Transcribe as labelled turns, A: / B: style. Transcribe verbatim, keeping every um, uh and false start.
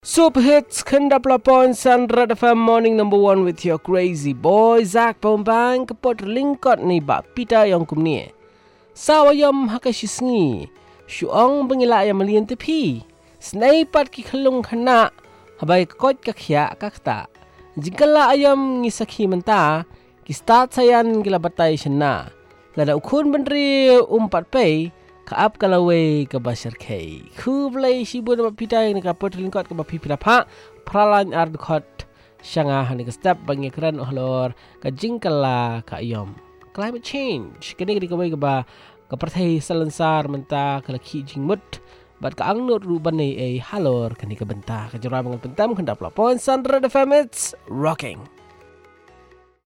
A: Super Hits Kendap Lapon Sandra F M Morning Number One with your crazy boy Zach Bombang kepot lingkot ni bak pita yang kum ni. Sawayam hakashisngi. Syuong bengila yang melian tepi. Snaipat ki kelung kena. Habai kot kakya kakta. Jingkala ayam ngisakhi menta. Ki start sayan gila batai shena. Lada ukun bendri umpat pay. Kaap kalawe ke basar kay. Ku belai sibu dapat pita yang kapot lingkot ke bapi pita pak. Pralan ar dukot syanga hani ke step bangi keren ohlor ke jingkala ka ayam. Climate change. Kini kini kawai ke ba ke pertai selensar menta ke laki jingmut. Bat ka angnut ruban ni ay halor kini ke bentah. Ke jurang pentam kendap lapon Sandra the Famits rocking.